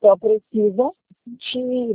só preciso de...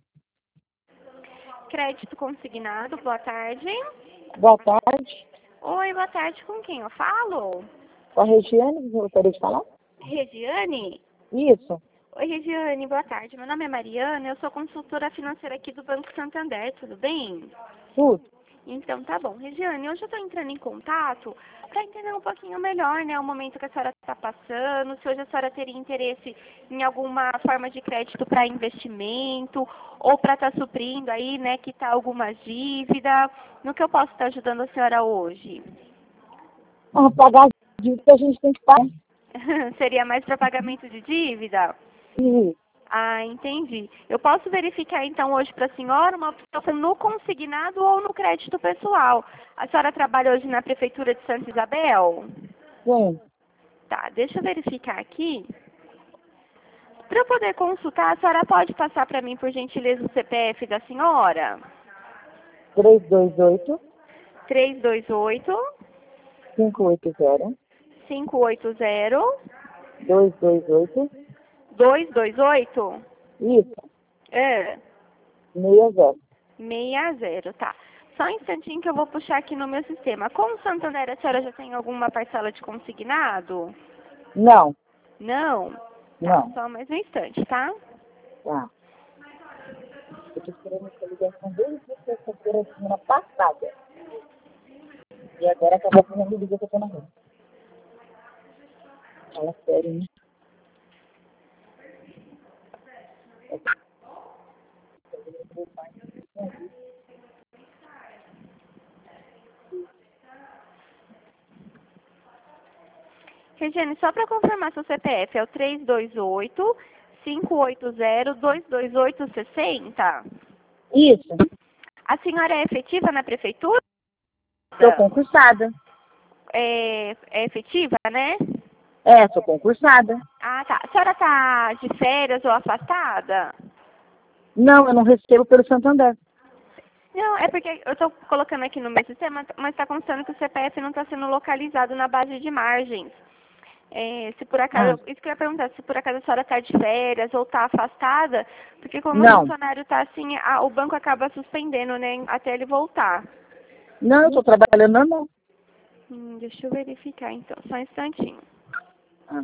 Crédito consignado, boa tarde. Boa tarde. Oi, boa tarde, com quem eu falo? Com a Regiane, você gostaria de falar? Regiane? Isso. Oi, Regiane, boa tarde. Meu nome é Mariana, eu sou consultora financeira aqui do Banco Santander, tudo bem? Tudo. Então tá bom. Regiane, hoje eu estou entrando em contato para entender um pouquinho melhor, né, o momento que a senhora está passando, se hoje a senhora teria interesse em alguma forma de crédito para investimento ou para estar suprindo aí, né, que tá alguma dívida. No que eu posso estar ajudando a senhora hoje? Vamos pagar as dívidas que a gente tem que pagar. Seria mais para pagamento de dívida? Isso. Ah, entendi. Eu posso verificar então hoje para a senhora uma opção no consignado ou no crédito pessoal. A senhora trabalha hoje na Prefeitura de Santa Isabel? Sim. Tá, deixa eu verificar aqui. Para eu poder consultar, a senhora pode passar para mim, por gentileza, o CPF da senhora? 328 328 580 580 228 228? Isso. É. 60. 60, tá. Só um instantinho que eu vou puxar aqui no meu sistema. Com o Santander, a senhora já tem alguma parcela de consignado? Não. Não? Tá, Não. só mais um instante, tá? Tá. Eu tô esperando essa ligação desde a sexta-feira, semana passada. E agora acabou que não me liga que eu tô na rua. Fala sério, né? Regiane, só para confirmar seu CPF, é o 328 580 228 60? Isso. A senhora é efetiva na prefeitura? Sou concursada. É efetiva, né? É, sou concursada. Ah, tá. A senhora tá de férias ou afastada? Não, eu não recebo pelo Santander. Não, é porque eu estou colocando aqui no meu sistema, mas está constando que o CPF não está sendo localizado na base de margens. Se por acaso, isso que eu ia perguntar, se por acaso a senhora está de férias ou está afastada, porque como o Não. funcionário está assim, o banco acaba suspendendo, né, até ele voltar. Não, eu tô trabalhando normal. Deixa eu verificar então, só um instantinho. Ah.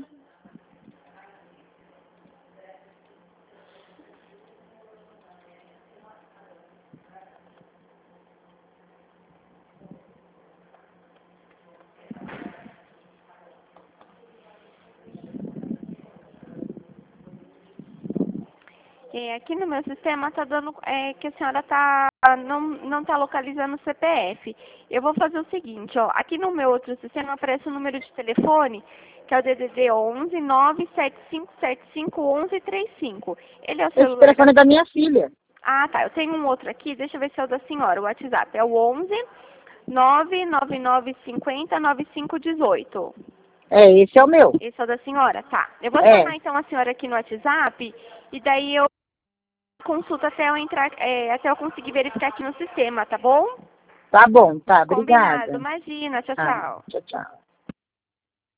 Aqui no meu sistema está dando que a senhora não está localizando o CPF. Eu vou fazer o seguinte, ó, aqui no meu outro sistema aparece o número de telefone, que é o DDD 11 97575 1135. Ele é o Esse celular telefone é da minha filha. Ah, tá. Eu tenho um outro aqui, deixa eu ver se é o da senhora. O WhatsApp é o 11 99950 9518. É, esse é o meu. Esse é o da senhora? Tá. Eu vou É. chamar então a senhora aqui no WhatsApp e daí eu consulto até eu entrar, até eu conseguir verificar aqui no sistema, tá bom? Tá bom, tá. Combinado. Obrigada. Imagina. Tchau, Tá. tchau. Tchau, tchau.